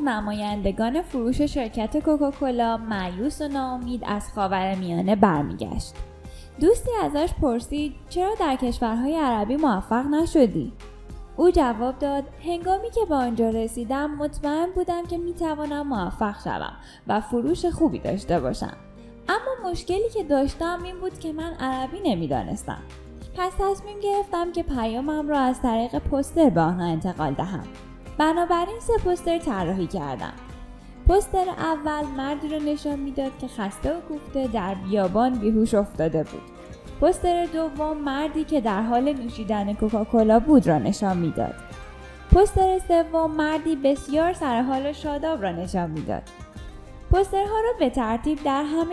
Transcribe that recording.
نمایندگان فروش شرکت کوکاکولا مایوس و ناامید از خاورمیانه برمیگشت. دوستی ازش پرسید چرا در کشورهای عربی موفق نشدی؟ او جواب داد هنگامی که به آنجا رسیدم مطمئن بودم که میتوانم موفق شوم و فروش خوبی داشته باشم. اما مشکلی که داشتم این بود که من عربی نمیدانستم. پس تصمیم گرفتم که پیامم را از طریق پوستر به آنها انتقال دهم. بنابراین 3 پوستر طراحی کردم. پوستر اول مردی را نشان میداد که خسته و کوفته در بیابان بیهوش افتاده بود. پوستر دوم مردی که در حال نوشیدن کوکاکولا بود را نشان میداد. پوستر سوم مردی بسیار سرحال و شاداب را نشان میداد. پوسترها را به ترتیب در همه